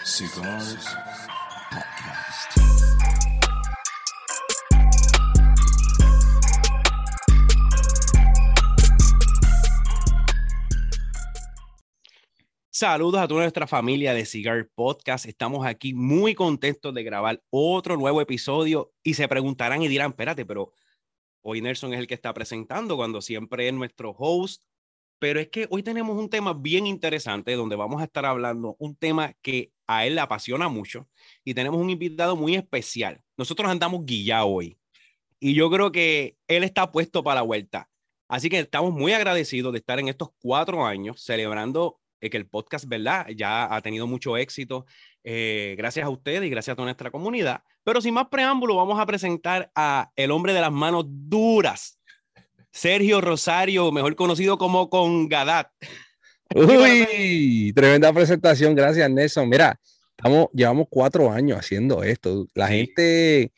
Cigars Podcast. Saludos a toda nuestra familia de Cigar Podcast. Estamos aquí muy contentos de grabar otro nuevo episodio y se preguntarán y dirán, espérate, pero hoy Nelson es el que está presentando cuando siempre es nuestro host. Pero es que hoy tenemos un tema bien interesante donde vamos a estar hablando un tema que a él le apasiona mucho y tenemos un invitado muy especial. Nosotros andamos guillados hoy y yo creo que él está puesto para la vuelta. Así que estamos muy agradecidos de estar en estos 4 años celebrando que el podcast, ¿verdad? Ya ha tenido mucho éxito. Gracias a ustedes y gracias a toda nuestra comunidad. Pero sin más preámbulo, vamos a presentar a el hombre de las manos duras, Sergio Rosario, mejor conocido como Congadat. Uy, tremenda presentación, gracias Nelson. Mira, llevamos 4 años haciendo esto. La gente,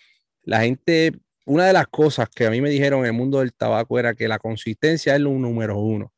una de las cosas que a mí me dijeron en el mundo del tabaco era que la consistencia es lo número uno.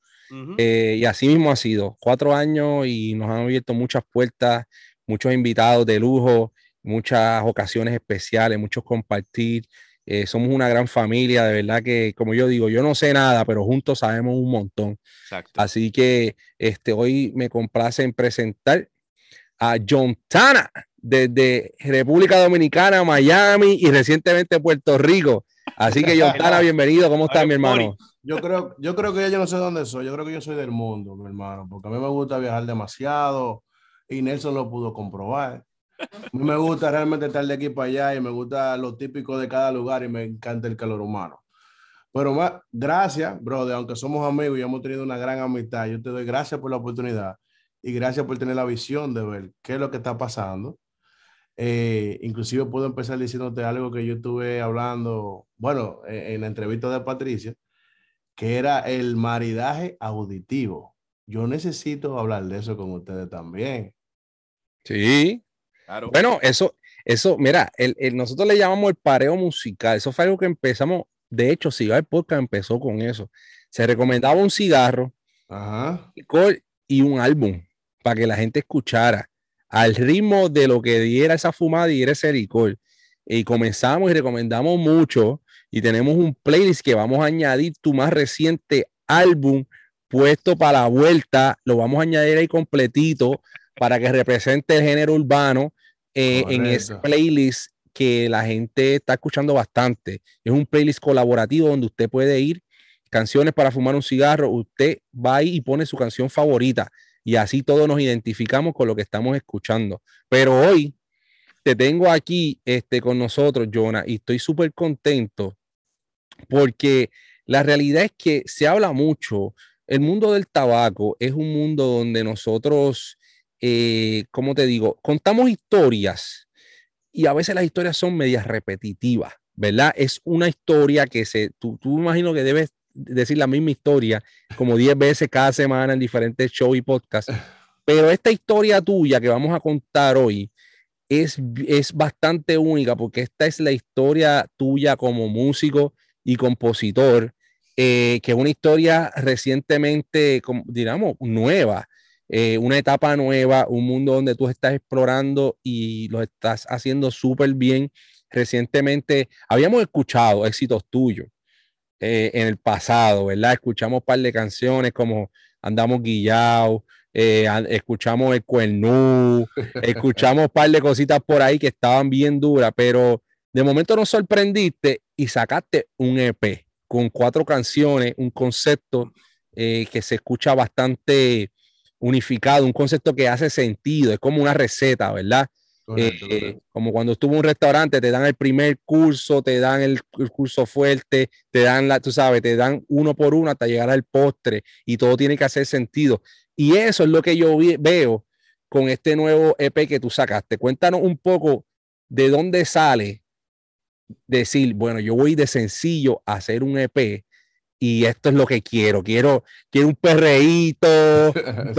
Y así mismo ha sido 4 años y nos han abierto muchas puertas, muchos invitados de lujo, muchas ocasiones especiales, muchos compartir. Somos una gran familia, de verdad que, como yo digo, yo no sé nada, pero juntos sabemos un montón. Exacto. Así que hoy me complace en presentar a John Tana desde República Dominicana, Miami y recientemente Puerto Rico. Así que John Tana, bienvenido. ¿Cómo estás, mi hermano? Yo creo que yo no sé dónde soy. Yo creo que yo soy del mundo, mi hermano, porque a mí me gusta viajar demasiado y Nelson lo pudo comprobar. A mí me gusta realmente estar de aquí para allá y me gusta lo típico de cada lugar y me encanta el calor humano. Pero más, gracias, brother, aunque somos amigos y hemos tenido una gran amistad, yo te doy gracias por la oportunidad y gracias por tener la visión de ver qué es lo que está pasando. Inclusive puedo empezar diciéndote algo que yo estuve hablando, bueno, en la entrevista de Patricia, que era el maridaje auditivo. Yo necesito hablar de eso con ustedes también. Sí. Claro. Bueno, eso, mira, nosotros le llamamos el pareo musical. Eso fue algo que empezamos. De hecho, Cigar Podcast empezó con eso. Se recomendaba un cigarro, Ajá, licor y un álbum para que la gente escuchara al ritmo de lo que diera esa fumada y diera ese licor. Y comenzamos y recomendamos mucho. Y tenemos un playlist que vamos a añadir tu más reciente álbum puesto para la vuelta. Lo vamos a añadir ahí completito para que represente el género urbano en ese playlist que la gente está escuchando bastante. Es un playlist colaborativo donde usted puede ir, canciones para fumar un cigarro, usted va ahí y pone su canción favorita y así todos nos identificamos con lo que estamos escuchando. Pero hoy te tengo aquí con nosotros, Jonah, y estoy súper contento porque la realidad es que se habla mucho. El mundo del tabaco es un mundo donde nosotros, ¿cómo te digo? Contamos historias y a veces las historias son medias repetitivas, ¿verdad? Es una historia que tú imagino que debes decir la misma historia como 10 veces cada semana en diferentes shows y podcasts, pero esta historia tuya que vamos a contar hoy es bastante única porque esta es la historia tuya como músico y compositor, que es una historia recientemente, digamos, nueva, una etapa nueva, un mundo donde tú estás explorando y lo estás haciendo súper bien. Recientemente habíamos escuchado éxitos tuyos en el pasado, ¿verdad? Escuchamos un par de canciones como Andamos Guillados, escuchamos El Cuernú, escuchamos un par de cositas por ahí que estaban bien duras, pero de momento nos sorprendiste y sacaste un EP con 4 canciones, un concepto que se escucha bastante unificado, un concepto que hace sentido, es como una receta, ¿verdad? correcto. Como cuando estuvo en un restaurante, te dan el primer curso, te dan el curso fuerte, te dan tú sabes, te dan uno por uno hasta llegar al postre y todo tiene que hacer sentido. Y eso es lo que yo veo con este nuevo EP que tú sacaste. Cuéntanos un poco de dónde sale decir, bueno, yo voy de sencillo a hacer un EP y esto es lo que quiero. Quiero un perreíto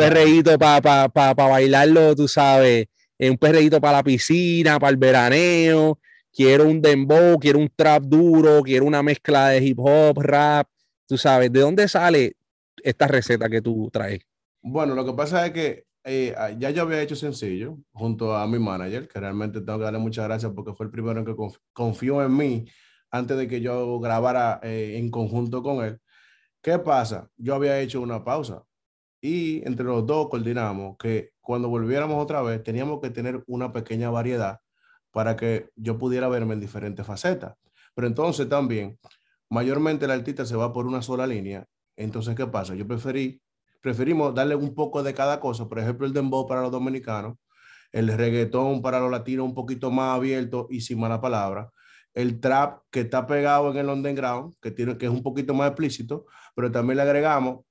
para bailarlo, tú sabes, un perreíto para la piscina, para el veraneo. Quiero un dembow, quiero un trap duro, quiero una mezcla de hip hop, rap. Tú sabes, ¿de dónde sale esta receta que tú traes? Bueno, lo que pasa es que ya yo había hecho sencillo junto a mi manager, que realmente tengo que darle muchas gracias porque fue el primero en que confió en mí antes de que yo grabara en conjunto con él. ¿Qué pasa? Yo había hecho una pausa y entre los dos coordinamos que cuando volviéramos otra vez teníamos que tener una pequeña variedad para que yo pudiera verme en diferentes facetas. Pero entonces también, mayormente el artista se va por una sola línea. Entonces, ¿qué pasa? Preferimos darle un poco de cada cosa. Por ejemplo, el dembow para los dominicanos, el reggaetón para los latinos un poquito más abierto y sin mala palabra, el trap que está pegado en el underground, que es un poquito más explícito, pero también le agregamos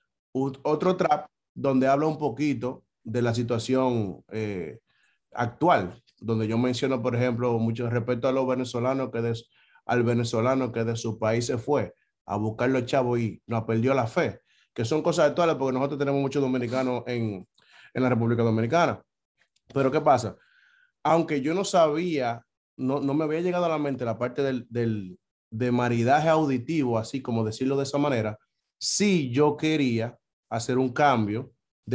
otro trap donde habla un poquito de la situación actual, donde yo menciono, por ejemplo, mucho respecto a los venezolanos, al venezolano que de su país se fue a buscar los chavos y nos perdió la fe, que son cosas actuales porque nosotros tenemos muchos dominicanos en la República Dominicana. Pero ¿qué pasa? Aunque yo no sabía, no me había llegado a la mente la parte de maridaje auditivo, así como decirlo de esa manera, sí yo quería hacer un cambio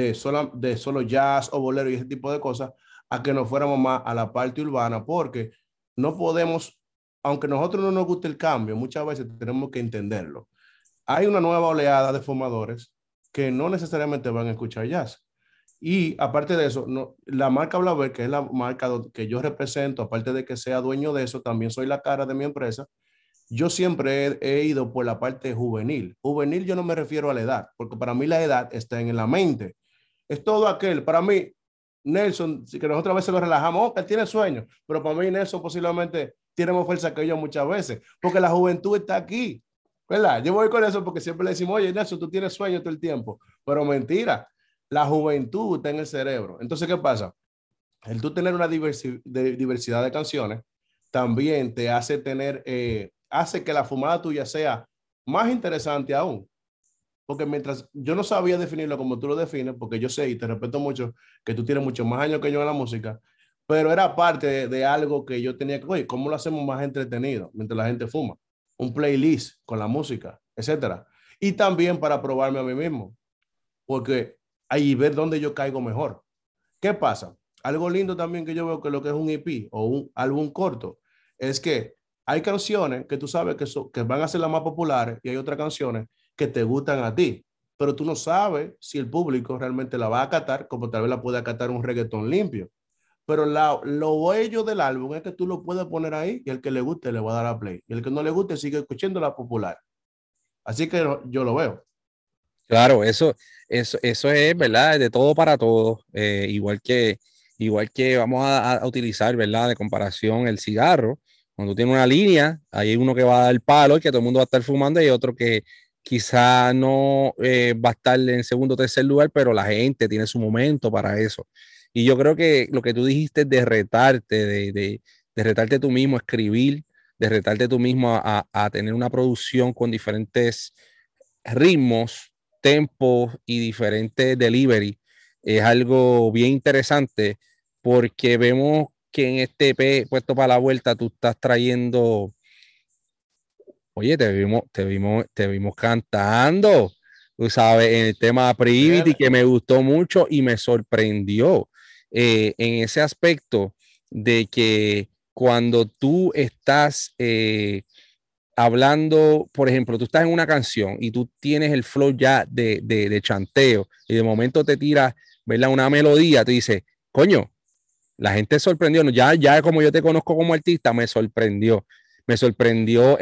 de solo jazz o bolero y ese tipo de cosas a que nos fuéramos más a la parte urbana, porque no podemos, aunque a nosotros no nos guste el cambio, muchas veces tenemos que entenderlo. Hay una nueva oleada de formadores que no necesariamente van a escuchar jazz. Y aparte de eso, no, la marca Blaber, que es la marca que yo represento, aparte de que sea dueño de eso, también soy la cara de mi empresa. Yo siempre he ido por la parte juvenil. Juvenil yo no me refiero a la edad, porque para mí la edad está en la mente. Es todo aquel, para mí, Nelson, que nosotros a veces lo relajamos, que tiene sueño, pero para mí Nelson posiblemente tiene más fuerza que yo muchas veces, porque la juventud está aquí, ¿verdad? Yo voy con eso porque siempre le decimos, oye Nelson, tú tienes sueño todo el tiempo, pero mentira, la juventud está en el cerebro. Entonces, ¿qué pasa? El tú tener una diversidad de canciones también te hace hace que la fumada tuya sea más interesante aún. Porque mientras yo no sabía definirlo como tú lo defines, porque yo sé y te respeto mucho que tú tienes muchos más años que yo en la música, pero era parte de algo que yo tenía que, oye, ¿cómo lo hacemos más entretenido mientras la gente fuma? Un playlist con la música, etcétera. Y también para probarme a mí mismo, porque ahí ver dónde yo caigo mejor. ¿Qué pasa? Algo lindo también que yo veo que lo que es un EP o un álbum corto es que hay canciones que tú sabes que van a ser las más populares y hay otras canciones que te gustan a ti, pero tú no sabes si el público realmente la va a acatar como tal vez la puede acatar un reggaetón limpio. Pero lo bello del álbum es que tú lo puedes poner ahí y el que le guste le va a dar a play. Y el que no le guste sigue escuchando la popular. Así que yo lo veo. Claro, eso es, ¿verdad? De todo para todo. Igual que vamos a utilizar, ¿verdad? De comparación el cigarro. Cuando tú tienes una línea, hay uno que va a dar palo y que todo el mundo va a estar fumando y otro que quizá no va a estar en segundo o tercer lugar, pero la gente tiene su momento para eso. Y yo creo que lo que tú dijiste de retarte, de retarte tú mismo a escribir, de retarte tú mismo a tener una producción con diferentes ritmos, tempos y diferentes delivery es algo bien interesante porque vemos que en este EP puesto para la vuelta tú estás trayendo, oye, te vimos cantando, tú sabes, en el tema Privity que me gustó mucho y me sorprendió en ese aspecto de que cuando tú estás hablando, por ejemplo, tú estás en una canción y tú tienes el flow ya de chanteo y de momento te tiras, ¿verdad? Una melodía, te dice, coño, la gente sorprendió, ya como yo te conozco como artista, me sorprendió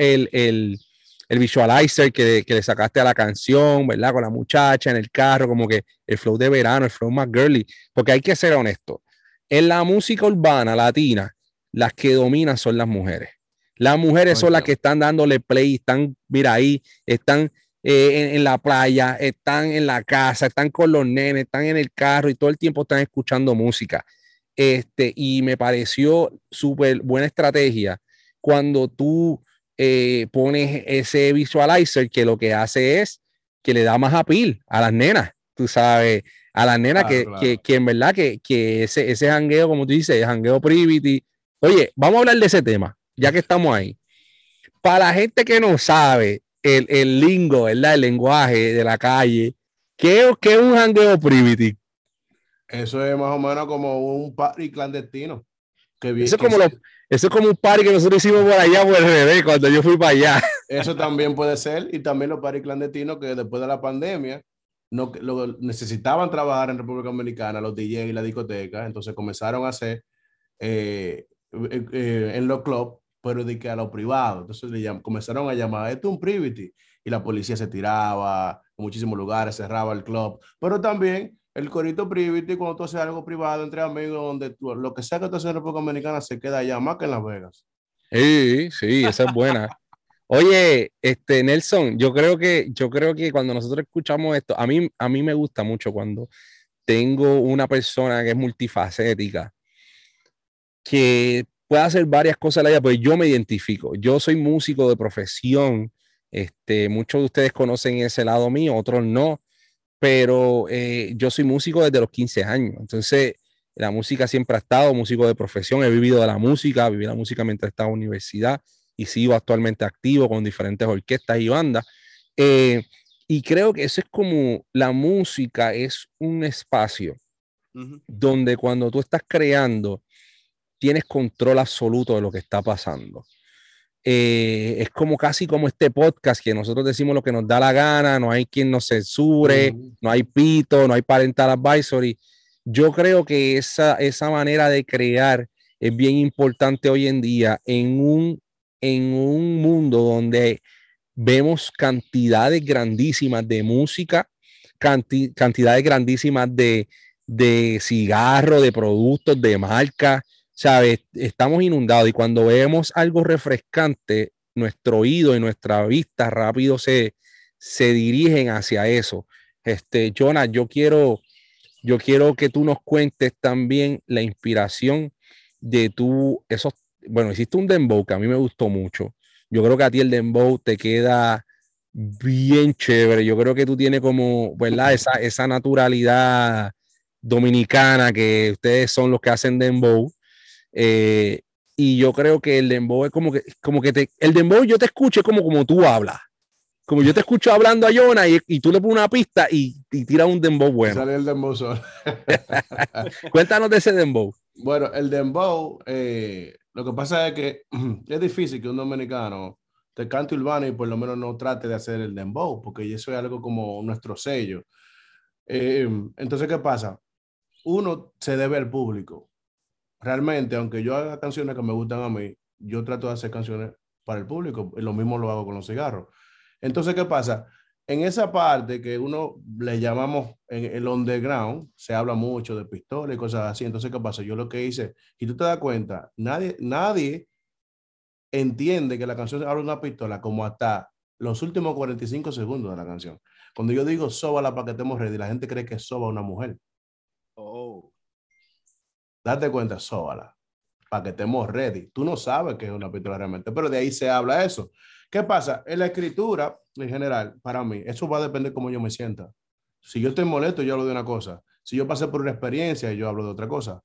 el visualizer que le sacaste a la canción, ¿verdad? Con la muchacha en el carro, como que el flow de verano, el flow más girly, porque hay que ser honesto, en la música urbana latina, las que dominan son las mujeres. Las mujeres son las que están dándole play, están, mira ahí, están en la playa, están en la casa, están con los nenes, están en el carro y todo el tiempo están escuchando música. Y me pareció súper buena estrategia cuando tú pones ese visualizer que lo que hace es que le da más appeal a las nenas, tú sabes, a las nenas que en verdad que ese jangueo, como tú dices, jangueo Privity. Oye, vamos a hablar de ese tema ya que estamos ahí. Para la gente que no sabe el lingo, ¿verdad? El lenguaje de la calle, ¿qué es un jangueo Privity? Eso es más o menos como un party clandestino. Eso es como un party que nosotros hicimos por allá por el revés cuando yo fui para allá. Eso también puede ser. Y también los party clandestinos que después de la pandemia no, necesitaban trabajar en República Dominicana, los DJ y la discoteca. Entonces comenzaron a hacer en los clubs, pero de que a lo privado. Entonces comenzaron a llamar, esto es un privity. Y la policía se tiraba en muchísimos lugares, cerraba el club. Pero también el corito privity, cuando tú haces algo privado entre amigos, donde lo que sea que tú haces en República Dominicana se queda allá, más que en Las Vegas. Sí, esa es buena. Oye, Nelson, yo creo que cuando nosotros escuchamos esto, a mí me gusta mucho cuando tengo una persona que es multifacética, que puede hacer varias cosas en la vida, pues yo me identifico. Yo soy músico de profesión. Muchos de ustedes conocen ese lado mío, otros no, pero yo soy músico desde los 15 años. Entonces, la música siempre ha estado, músico de profesión. He vivido de la música, viví la música mientras estaba en universidad y sigo actualmente activo con diferentes orquestas y bandas. Eh, y creo que eso es como la música, es un espacio donde cuando tú estás creando, tienes control absoluto de lo que está pasando. Es como casi como este podcast que nosotros decimos lo que nos da la gana, no hay quien nos censure, no hay pito, no hay parental advisory. Yo creo que esa manera de crear es bien importante hoy en día en un mundo donde vemos cantidades grandísimas de música, cantidades grandísimas de cigarros, de productos, de marcas. ¿Sabes? Estamos inundados y cuando vemos algo refrescante, nuestro oído y nuestra vista rápido se dirigen hacia eso. Jonas, yo quiero que tú nos cuentes también la inspiración de bueno, hiciste un dembow que a mí me gustó mucho. Yo creo que a ti el dembow te queda bien chévere. Yo creo que tú tienes como, ¿verdad? Esa naturalidad dominicana que ustedes son los que hacen dembow. Y yo creo que el dembow es como que el dembow yo te escucho como tú hablas. Como yo te escucho hablando a Jonah y tú le pones una pista y tiras un dembow bueno. Sale el dembow solo. Cuéntanos de ese dembow. Bueno, el dembow, lo que pasa es que es difícil que un dominicano de cante urbano y por lo menos no trate de hacer el dembow, porque eso es algo como nuestro sello. Entonces, ¿qué pasa? Uno se debe al público. Realmente, aunque yo haga canciones que me gustan a mí, yo trato de hacer canciones para el público, y lo mismo lo hago con los cigarros. Entonces, ¿qué pasa? En esa parte que uno le llamamos en el underground, se habla mucho de pistola y cosas así. Entonces, ¿qué pasa? Yo lo que hice, y tú te das cuenta, nadie entiende que la canción habla de una pistola como hasta los últimos 45 segundos de la canción. Cuando yo digo sóbala para que estemos ready, la gente cree que soba una mujer. Oh. Date cuenta, sóbala para que estemos ready. Tú no sabes que es una pistola realmente, pero de ahí se habla eso. ¿Qué pasa? En la escritura, en general, para mí, eso va a depender de cómo yo me sienta. Si yo estoy molesto, yo hablo de una cosa. Si yo pasé por una experiencia, yo hablo de otra cosa.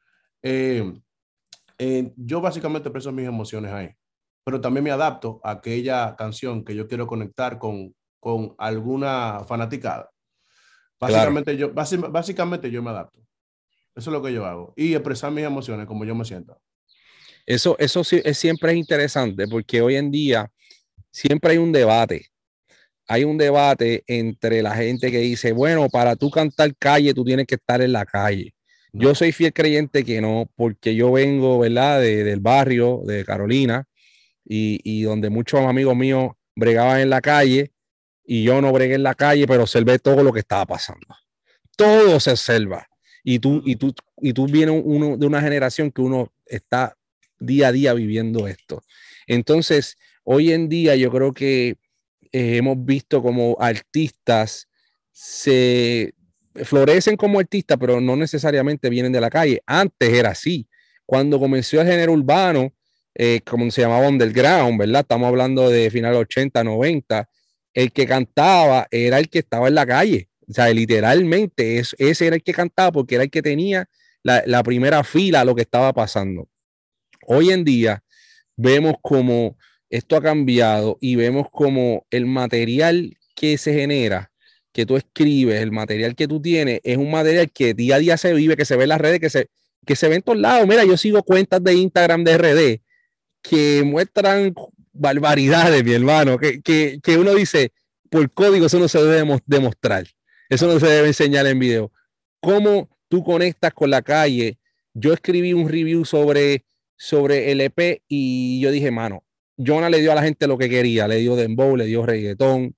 Yo básicamente expreso mis emociones ahí, pero también me adapto a aquella canción que yo quiero conectar con alguna fanaticada. Básicamente, claro. Básicamente yo me adapto. Eso es lo que yo hago. Y expresar mis emociones como yo me siento. Eso sí, siempre es interesante porque hoy en día siempre hay un debate. Hay un debate entre la gente que dice, bueno, para tú cantar calle, tú tienes que estar en la calle. No. Yo soy fiel creyente que no, porque yo vengo, ¿verdad? Del barrio de Carolina y donde muchos amigos míos bregaban en la calle y yo no bregué en la calle, pero observé todo lo que estaba pasando. Todo se observa. Y tú vienes de una generación que uno está día a día viviendo esto. Entonces, hoy en día yo creo que hemos visto como artistas se florecen como artistas, pero no necesariamente vienen de la calle. Antes era así. Cuando comenzó el género urbano, como se llamaba underground, ¿verdad? Estamos hablando de final 80, 90. El que cantaba era el que estaba en la calle. O sea, literalmente ese era el que cantaba porque era el que tenía la primera fila a lo que estaba pasando. Hoy en día vemos como esto ha cambiado y vemos como el material que se genera que tú escribes, el material que tú tienes, es un material que día a día se vive, que se ve en las redes, que se ve en todos lados. Mira, yo sigo cuentas de Instagram de RD que muestran barbaridades, mi hermano, que uno dice, por código eso no se debe demostrar, eso no se debe enseñar en video. ¿Cómo tú conectas con la calle? Yo escribí un review sobre el EP y yo dije, mano, Jonah le dio a la gente lo que quería, le dio dembow, le dio reggaetón,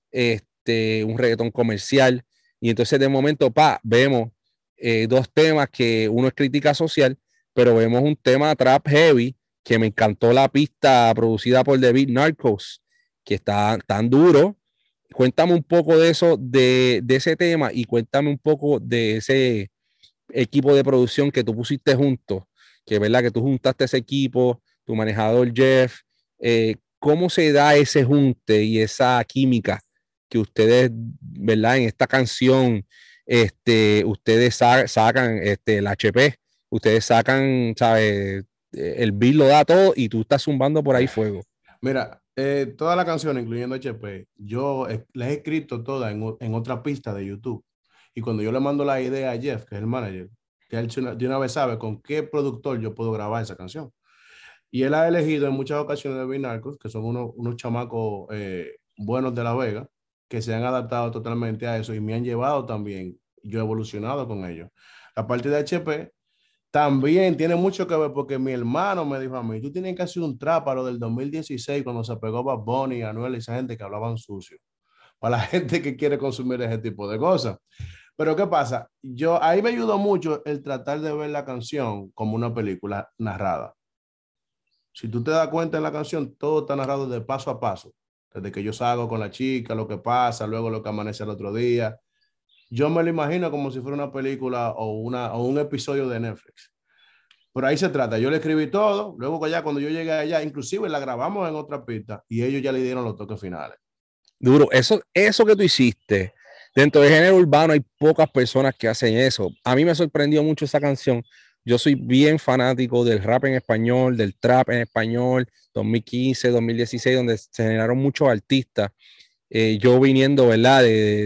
un reggaetón comercial, y entonces de momento, vemos dos temas que uno es crítica social, pero vemos un tema trap heavy, que me encantó la pista producida por The Beat Narcos, que está tan duro. Cuéntame un poco de eso, de ese tema, y cuéntame un poco de ese equipo de producción que tú pusiste juntos, que verdad que tú juntaste ese equipo, tu manejador Jeff, ¿cómo se da ese junte y esa química que ustedes, verdad, en esta canción, ustedes sacan el HP, ustedes sacan, ¿sabes? El beat lo da todo y tú estás zumbando por ahí fuego. Mira, toda la canción, incluyendo HP, yo la he escrito toda en otra pista de YouTube. Y cuando yo le mando la idea a Jeff, que es el manager, que él de una vez sabe con qué productor yo puedo grabar esa canción. Y él ha elegido en muchas ocasiones de Binarcos, que son unos chamacos buenos de La Vega, que se han adaptado totalmente a eso y me han llevado también. Yo he evolucionado con ellos. La parte de HP también tiene mucho que ver porque mi hermano me dijo a mí, tú tienes que hacer un trap para lo del 2016 cuando se pegó Bad Bunny, Anuel y esa gente que hablaban sucio. Para la gente que quiere consumir ese tipo de cosas. Pero ¿qué pasa? Ahí me ayudó mucho el tratar de ver la canción como una película narrada. Si tú te das cuenta en la canción, todo está narrado de paso a paso. Desde que yo salgo con la chica, lo que pasa, luego lo que amanece el otro día. Yo me lo imagino como si fuera una película o un episodio de Netflix. Por ahí se trata. Yo le escribí todo, luego cuando yo llegué allá, inclusive la grabamos en otra pista y ellos ya le dieron los toques finales. Duro, eso que tú hiciste, dentro del género urbano hay pocas personas que hacen eso. A mí me sorprendió mucho esa canción. Yo soy bien fanático del rap en español, del trap en español, 2015, 2016, donde se generaron muchos artistas. Yo viniendo, ¿verdad?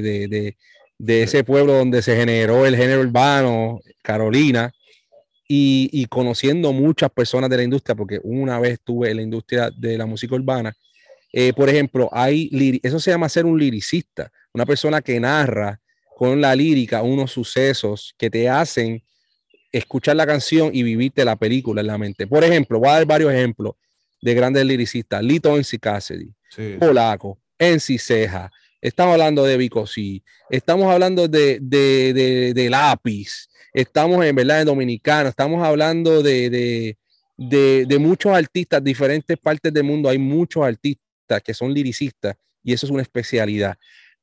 De ese pueblo donde se generó el género urbano, Carolina, y conociendo muchas personas de la industria, porque una vez estuve en la industria de la música urbana. Por ejemplo, eso se llama ser un liricista, una persona que narra con la lírica unos sucesos que te hacen escuchar la canción y vivirte la película en la mente. Por ejemplo, voy a dar varios ejemplos de grandes lyricistas: Lito MC Cassidy, sí. Polaco, MC Ceja, estamos hablando de Vico C, estamos hablando de Lápiz, estamos en verdad en Dominicano, estamos hablando de muchos artistas, diferentes partes del mundo, hay muchos artistas que son lyricistas y eso es una especialidad.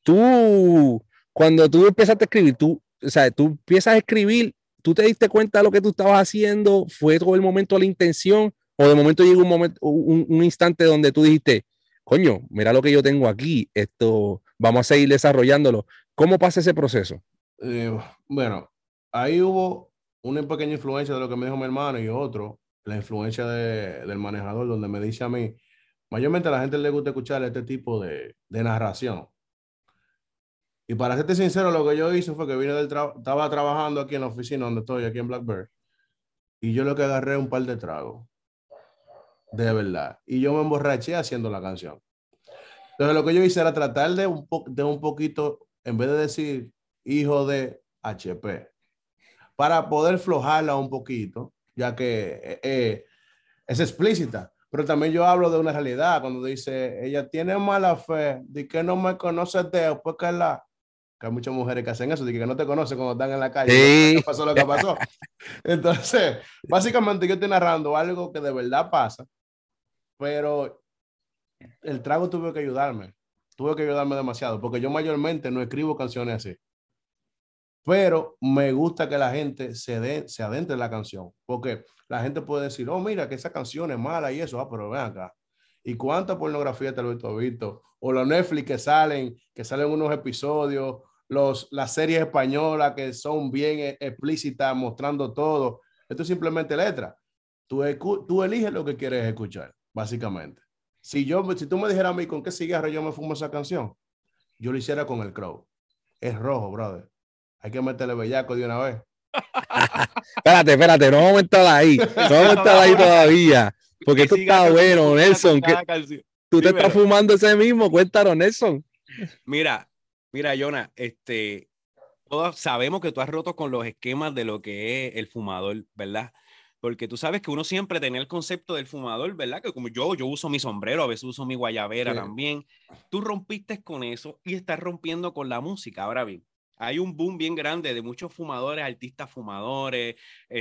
Cuando tú empezaste a escribir, tú empiezas a escribir, ¿tú te diste cuenta de lo que tú estabas haciendo? ¿Fue todo el momento la intención? ¿O de momento llegó un instante donde tú dijiste, coño, mira lo que yo tengo aquí, vamos a seguir desarrollándolo? ¿Cómo pasa ese proceso? Bueno, ahí hubo una pequeña influencia de lo que me dijo mi hermano y otro, la influencia del manejador, donde me dice a mí, mayormente a la gente le gusta escuchar este tipo de narración. Y para serte sincero, lo que yo hice fue que estaba trabajando aquí en la oficina donde estoy, aquí en Blackbird, y yo lo que agarré un par de tragos, de verdad, y yo me emborraché haciendo la canción. Entonces lo que yo hice era tratar de un poquito, en vez de decir hijo de HP, para poder flojarla un poquito, ya que es explícita. Pero también yo hablo de una realidad, cuando dice, ella tiene mala fe, de que no me conoce después que hay muchas mujeres que hacen eso, de que no te conocen cuando están en la calle. Sí. ¿Qué pasó lo que pasó? Entonces, básicamente yo estoy narrando algo que de verdad pasa, pero el trago tuvo que ayudarme demasiado, porque yo mayormente no escribo canciones así. Pero me gusta que la gente se adentre en la canción, porque la gente puede decir, oh, mira, que esa canción es mala y eso, pero ven acá. ¿Y cuánta pornografía te lo he visto? O los Netflix que salen unos episodios, las series españolas que son bien explícitas, mostrando todo. Esto es simplemente letra. Tú eliges lo que quieres escuchar, básicamente. Si tú me dijeras a mí con qué cigarro yo me fumo esa canción, yo lo hiciera con el Crow. es rojo, brother. Hay que meterle bellaco de una vez. Espérate, no vamos a entrar ahí. No vamos a entrar ahí todavía. Porque esto está bueno, Nelson. ¿Tú te estás fumando ese mismo? Cuéntanos, Nelson. Mira, Jonah, todos sabemos que tú has roto con los esquemas de lo que es el fumador, ¿verdad? Porque tú sabes que uno siempre tenía el concepto del fumador, ¿verdad? Que como yo uso mi sombrero, a veces uso mi guayabera también. Tú rompiste con eso y estás rompiendo con la música. Ahora bien, hay un boom bien grande de muchos fumadores, artistas fumadores,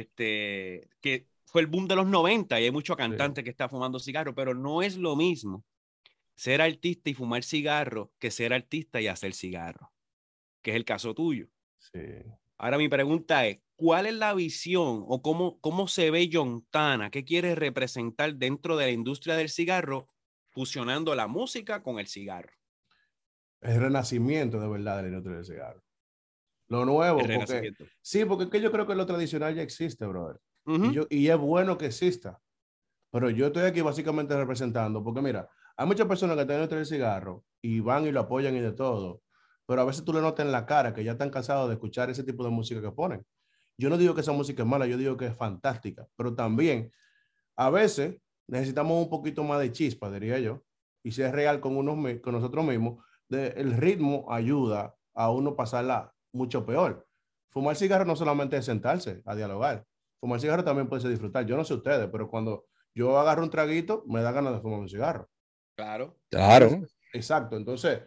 que fue el boom de los 90 y hay muchos cantantes que están fumando cigarros, pero no es lo mismo ser artista y fumar cigarro que ser artista y hacer cigarro, que es el caso tuyo. Sí. Ahora mi pregunta es, ¿cuál es la visión o cómo se ve Yontana? ¿Qué quiere representar dentro de la industria del cigarro fusionando la música con el cigarro? El renacimiento de verdad de la industria del cigarro. Lo nuevo, porque es que yo creo que lo tradicional ya existe, brother. Y es bueno que exista. Pero yo estoy aquí básicamente representando, porque mira, hay muchas personas que están en la industria del cigarro y van y lo apoyan y de todo. Pero a veces tú le notas en la cara que ya están cansados de escuchar ese tipo de música que ponen. Yo no digo que esa música es mala, yo digo que es fantástica, pero también a veces necesitamos un poquito más de chispa, diría yo, y si es real con nosotros mismos, el ritmo ayuda a uno pasarla mucho peor. Fumar cigarro no solamente es sentarse a dialogar, fumar cigarro también puede ser disfrutar. Yo no sé ustedes, pero cuando yo agarro un traguito, me da ganas de fumar un cigarro. Claro. Exacto, entonces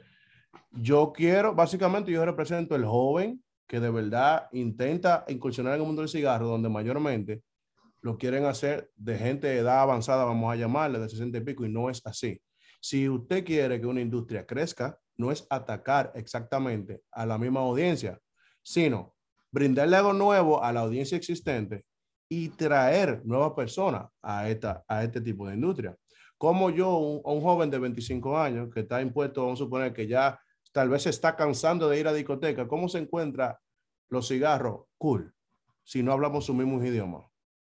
básicamente yo represento el joven que de verdad intenta incursionar en el mundo del cigarro, donde mayormente lo quieren hacer de gente de edad avanzada, vamos a llamarle, de 60 y pico, y no es así. Si usted quiere que una industria crezca, no es atacar exactamente a la misma audiencia, sino brindarle algo nuevo a la audiencia existente y traer nuevas personas a este tipo de industria. Como yo, un joven de 25 años que está impuesto, vamos a suponer que ya tal vez se está cansando de ir a discoteca, ¿cómo se encuentra los cigarros? Cool, si no hablamos su mismo idioma.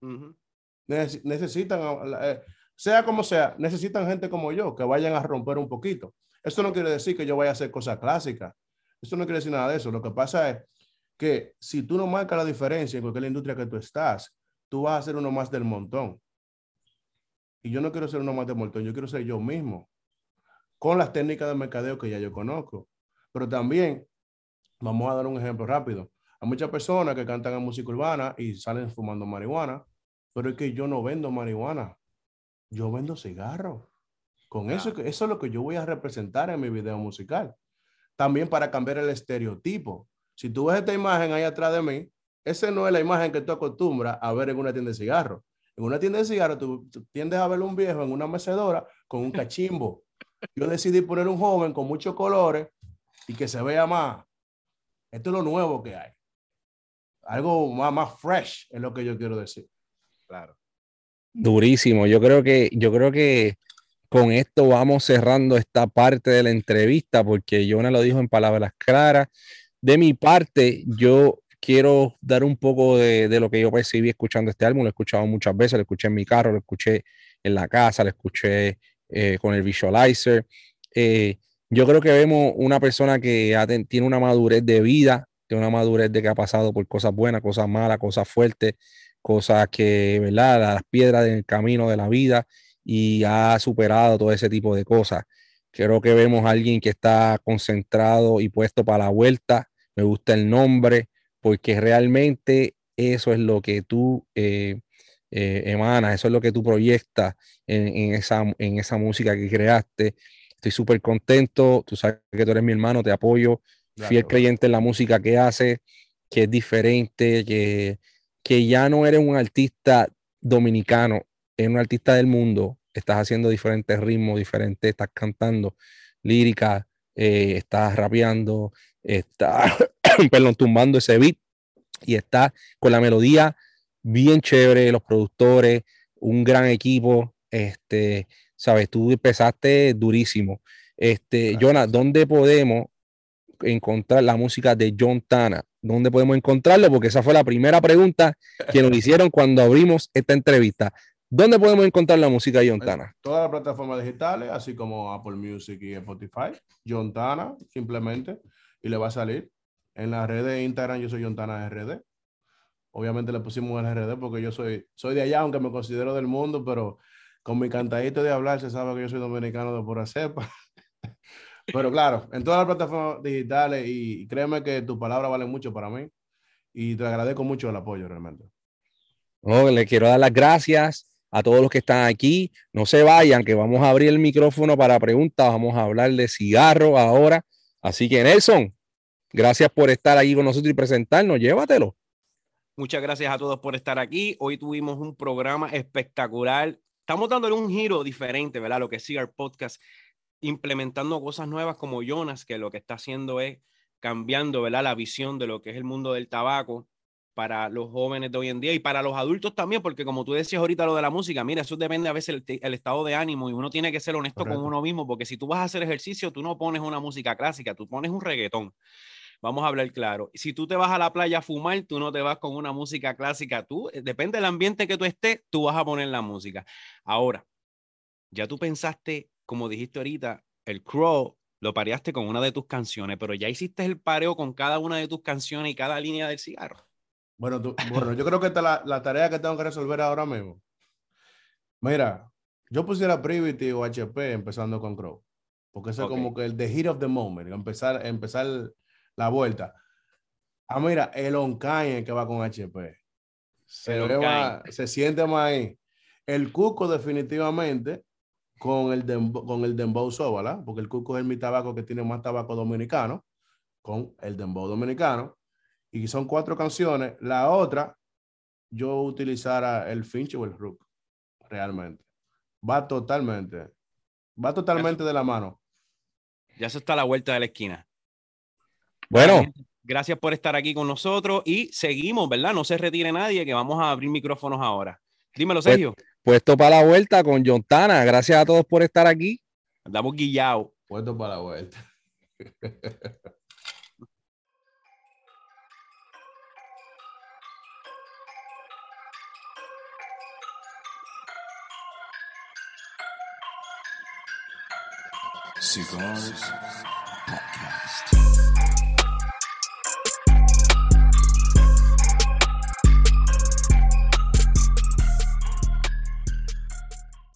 Necesitan, sea como sea, necesitan gente como yo que vayan a romper un poquito. Esto no quiere decir que yo vaya a hacer cosas clásicas. Esto no quiere decir nada de eso. Lo que pasa es que si tú no marcas la diferencia en cualquier industria que tú estás, tú vas a ser uno más del montón. Y yo no quiero ser uno más del montón, yo quiero ser yo mismo, con las técnicas de mercadeo que ya yo conozco. Pero también, vamos a dar un ejemplo rápido. Hay muchas personas que cantan en música urbana y salen fumando marihuana, pero es que yo no vendo marihuana, yo vendo cigarros. Con eso es lo que yo voy a representar en mi video musical. También para cambiar el estereotipo. Si tú ves esta imagen ahí atrás de mí, esa no es la imagen que tú acostumbras a ver en una tienda de cigarros. En una tienda de cigarros tú tiendes a ver un viejo en una mecedora con un cachimbo. Yo decidí poner un joven con muchos colores y que se vea más. Esto es lo nuevo que hay. Algo más fresh es lo que yo quiero decir. Claro. Durísimo. Yo creo que con esto vamos cerrando esta parte de la entrevista porque Jonah lo dijo en palabras claras. De mi parte, yo quiero dar un poco de lo que yo percibí escuchando este álbum. Lo he escuchado muchas veces, lo escuché en mi carro, lo escuché en la casa, lo escuché con el visualizer. Yo creo que vemos una persona que tiene una madurez de vida, tiene una madurez de que ha pasado por cosas buenas, cosas malas, cosas fuertes, cosas que, ¿verdad? Las piedras del camino de la vida y ha superado todo ese tipo de cosas. Creo que vemos a alguien que está concentrado y puesto para la vuelta. Me gusta el nombre porque realmente eso es lo que tú emanas, eso es lo que tú proyectas en esa música que creaste. Estoy súper contento. Tú sabes que tú eres mi hermano, te apoyo. Gracias, fiel creyente en la música que hace, que es diferente, que ya no eres un artista dominicano, eres un artista del mundo. Estás haciendo diferentes ritmos, diferentes, estás cantando lírica, estás rapeando, estás perdón, tumbando ese beat y estás con la melodía bien chévere, los productores, un gran equipo, sabes, tú empezaste durísimo. Jonah, ¿dónde podemos encontrar la música de Yontana? ¿Dónde podemos encontrarlo? Porque esa fue la primera pregunta que nos hicieron cuando abrimos esta entrevista. ¿Dónde podemos encontrar la música de Yontana? Todas las plataformas digitales, así como Apple Music y Spotify. Yontana, simplemente, y le va a salir. En las redes de Instagram yo soy Yontana RD. Obviamente le pusimos el RD porque yo soy de allá, aunque me considero del mundo, pero con mi cantadito de hablar se sabe que yo soy dominicano de pura cepa. Pero claro, en todas las plataformas digitales y créeme que tu palabra vale mucho para mí y te agradezco mucho el apoyo realmente. No, le quiero dar las gracias a todos los que están aquí. No se vayan, que vamos a abrir el micrófono para preguntas. Vamos a hablar de cigarro ahora. Así que Nelson, gracias por estar ahí con nosotros y presentarnos. Llévatelo. Muchas gracias a todos por estar aquí. Hoy tuvimos un programa espectacular. Estamos dándole un giro diferente, ¿verdad? Lo que es Cigar Podcast, implementando cosas nuevas como Jonas, que lo que está haciendo es cambiando, ¿verdad? La visión de lo que es el mundo del tabaco para los jóvenes de hoy en día y para los adultos también, porque como tú decías ahorita lo de la música, mira, eso depende a veces el estado de ánimo y uno tiene que ser honesto con uno mismo, porque si tú vas a hacer ejercicio, tú no pones una música clásica, tú pones un reggaetón. Vamos a hablar claro. Si tú te vas a la playa a fumar, tú no te vas con una música clásica. Tú, depende del ambiente que tú estés, tú vas a poner la música. Ahora, ya tú pensaste, como dijiste ahorita, el Crow lo pareaste con una de tus canciones, pero ya hiciste el pareo con cada una de tus canciones y cada línea del cigarro. Bueno, yo creo que esta es la tarea que tengo que resolver ahora mismo. Mira, yo pusiera Privity o HP empezando con Crow, porque eso es como que el the heat of the moment, empezar la vuelta. Ah, mira, el Oncaine que va con HP. Se siente más ahí. El Cuco definitivamente con el Dembow So, ¿verdad? Porque el Cuco es mi tabaco que tiene más tabaco dominicano, con el Dembow dominicano. Y son 4 canciones. La otra, yo utilizara el Finch o el Rook, realmente. Va totalmente de la mano. Ya eso está a la vuelta de la esquina. Bueno, gracias por estar aquí con nosotros y seguimos, ¿verdad? No se retire nadie, que vamos a abrir micrófonos ahora. Dímelo, Sergio. Puesto para la vuelta con Yontana. Gracias a todos por estar aquí. Andamos guillados. Puesto para la vuelta. Cigars Podcast.